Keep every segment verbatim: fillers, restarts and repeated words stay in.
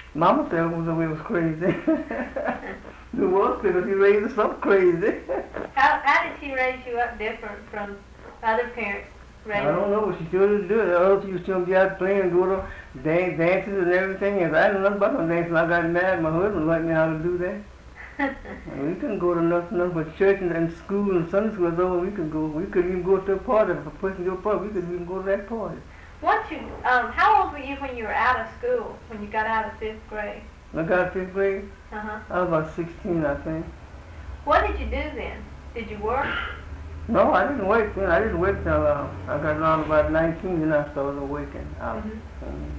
Mama said it was, it was crazy. It was because she raised us up crazy. How, how did she raise you up different from other parents? I don't know, but she sure did do it. Others used to be out playing and go to dance, dances and everything. And I didn't know nothing about no dancing. I got married. My husband let me how to do that. And we couldn't go to nothing, nothing but church and, and school and Sunday school was over. We could go. We couldn't even go to a party. If a person go to a party, we couldn't even go to that party. Once you, um, how old were you when you were out of school? When you got out of fifth grade? I got out of fifth grade. Uh huh. I was about sixteen, I think. What did you do then? Did you work? No, I didn't work then. I didn't work till uh, I got around about nineteen, and I started working out. Mm-hmm. Um,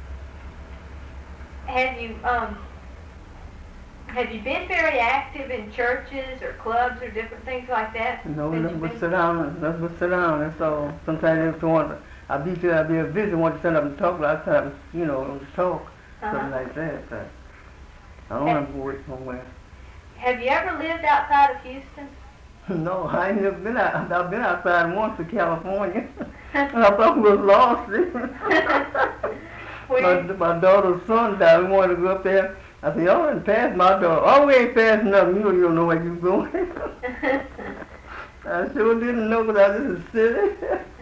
Have you um have you been very active in churches or clubs or different things like that? no, since nothing you've but been- sit down. Nothing but sit down. That's all. Sometimes if you want to, I'd be there, I'd be a visitor, want to stand up and talk. A lot of times, you know, talk, Uh-huh. something like that. But I don't Have- have to work somewhere. Have you ever lived outside of Houston? No, I ain't never been out. I've been outside once to California. And I thought we was lost. Where? my, my daughter's son died. We wanted to go up there. I said, y'all didn't pass my daughter. Oh, we ain't passed nothing. You know you don't know where you're going. I sure didn't know because I was just silly.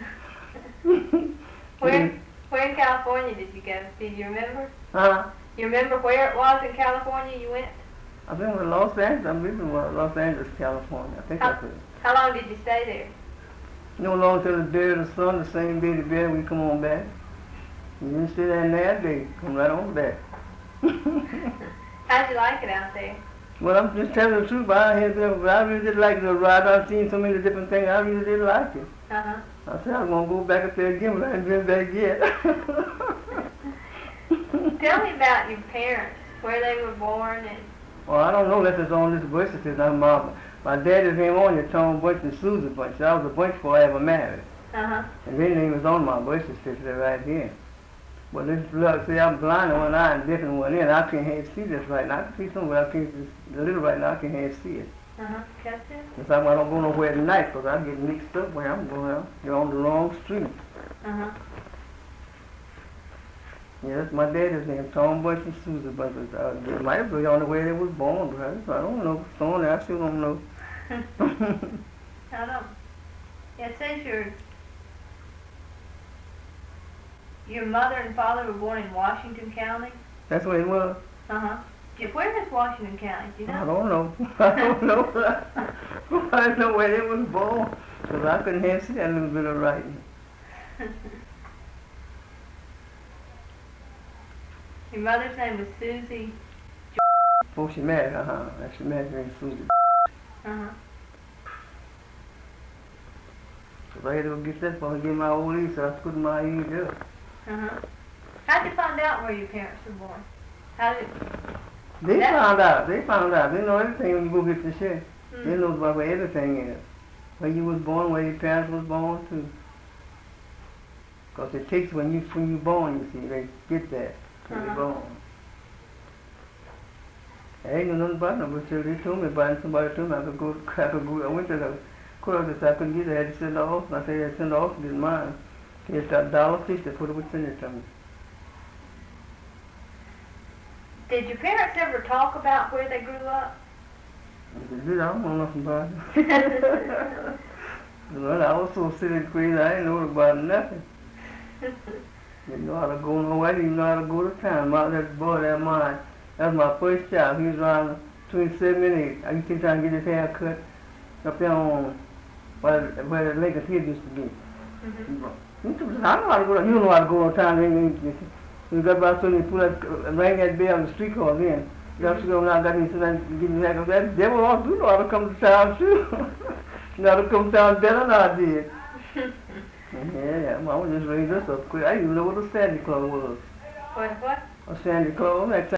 Where where in California did you go? Did you remember? Huh? You remember where it was in California you went? I've been with Los Angeles. I've been with Los Angeles, California. I think How, that's it. how long did you stay there? No long till the day of the sun, the same day the day we come on back. You didn't stay there that day. Come right on back. How'd you like it out there? Well, I'm just telling the truth. I, had, I really did like the ride. I've seen so many different things. I really did like it. Uh-huh. I said I was going to go back up there again, but I ain't been back yet. Tell me about your parents, where they were born and... Well, I don't know unless it's on this birth certificate. My, my daddy's name on it, Tom Bunch and Susan Bunch. I was a Bunch before I ever married. Uh-huh. And their name was on my birth certificate right there. But this blood, see, I'm blind in one eye and deaf in one ear, and I can't have see this right now. I can see something, but I can't see a little right now. I can't have see it. Uh-huh. Gotcha. That's why I don't go nowhere at night, because I get mixed up where I'm going out. You're on the wrong street. Uh-huh. Yeah, that's my daddy's name, Tom Bunch and Susan Bunch. Uh, they might have been on the way they was born, but I don't know. It's on there. I still don't know. I don't know. Yeah, it says your your mother and father were born in Washington County. That's what it was. Uh-huh. Yeah, where is Washington County? Do you I know? don't know. I don't know. I didn't know where they was born, because I couldn't have see that little bit of writing. Your mother's name was Susie. Before she married, uh-huh. She married her in Susan. Uh-huh. So I had to go get that for her, get my old age, so I put my age up. Uh-huh. How'd you find out where your parents were born? How did... They That- found out. They found out. They know everything when you go get the shit. Mm. They know about where everything is. Where you was born, where your parents was born too. Because it takes when you when you born, you see, they get that when Uh-huh. you're born. I ain't know nothing about them, but till they told me about it, somebody told me I could go, I could go, I went to the court office, I couldn't get it, I had to send the office, and I said I had to send the office, didn't mind. It's a dollar fifty, put it with send it to me. Did your parents ever talk about where they grew up? I said, dude, I don't know nothing about it. Well, I was so silly and crazy, I didn't know about nothing. Didn't know how to go nowhere, I didn't even know how to go to town. My that boy, that mine, that was my first child. He was around between seven and eight. I used to try and get his hair cut up there on where, where the Lincoln Hill used to be. Mm-hmm. He said, I know how to go to, you know how to go to town. You got about so you pull that, rang that bell on the street car then. You have to go now, got him to give me that. That devil ought to know how to come to town too. You know how to come to town better than I did. Yeah, I was just raised us up quick. I didn't even know what a Santa Claus was. What, what? A Santa Claus. That